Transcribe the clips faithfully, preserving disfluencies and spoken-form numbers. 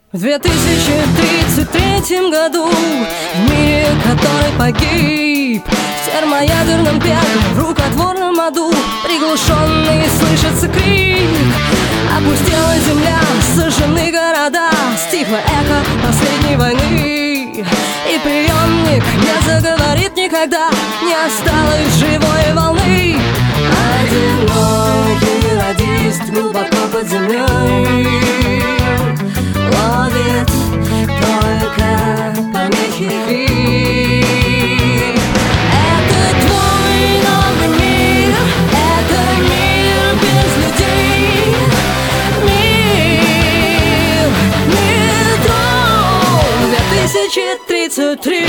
В две тысячи тридцать третьем году в мире, который погиб в термоядерном пекле, в рукотворном аду, приглушенный слышится крик. Опустела земля, сожжены города, стихло эхо последней войны. И приемник не заговорит никогда, не осталось живой волны. Одинокий радист глубоко под землей ловит только помехи и крик. Это твой новый мир, это мир без людей. Мир, метро две тысячи тридцать три.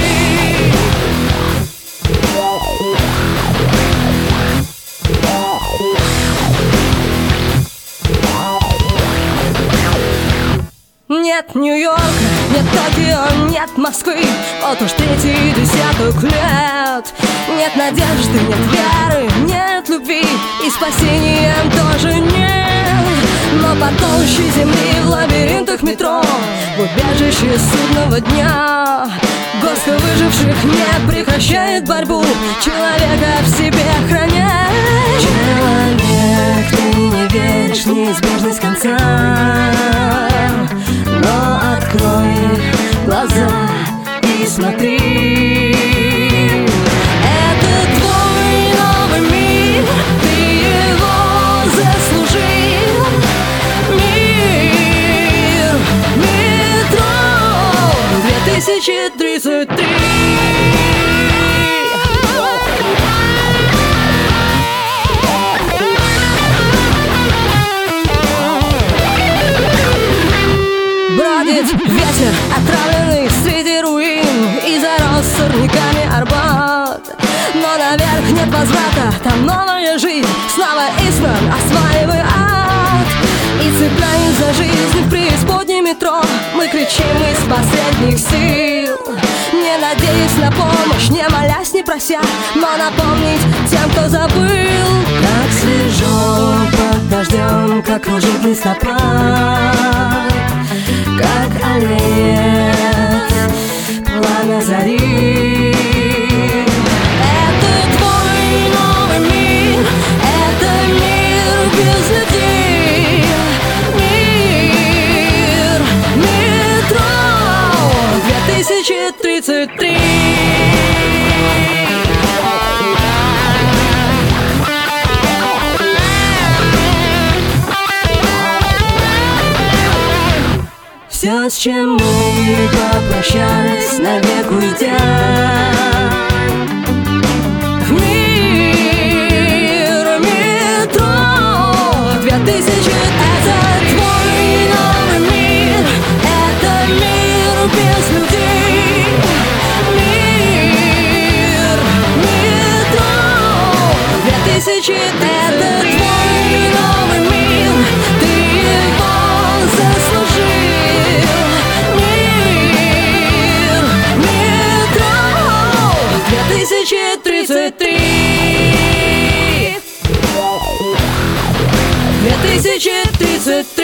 Нет Нью-Йорка, нет Токио, нет Москвы, вот уж третий десяток лет. Нет надежды, нет веры, нет любви, и спасения тоже нет. Но по толще земли, в лабиринтах метро, в убежище судного дня, горстка выживших не прекращает борьбу, человека в себе храня. Человек, ты не веришь в неизбежность конца, но открой глаза и смотри. Это твой новый мир, ты его заслужил. Мир, метро две тысячи тридцать три. Ветер, отравленный среди руин, и зарос сорняками Арбат. Но наверх нет возврата, там новая жизнь, снова и снова осваивай ад. И цепляясь за жизнь в преисподней метро, мы кричим из последних сил, не надеясь на помощь, не молясь, не прося, но напомнить тем, кто забыл. Как свежо под дождем, как кружит листопад, как олеет пламя зари. Это твой новый мир, это мир без людей. Мир, метро две тысячи тридцать три. Все, с чем мы попрощались, навек уйдя в мир, метро две тысячи. Это твой новый мир, это мир без людей. Мир, метро две тысячи. Это твой новый мир, ты его заслужил. две тысячи тридцать три. две тысячи тридцать три.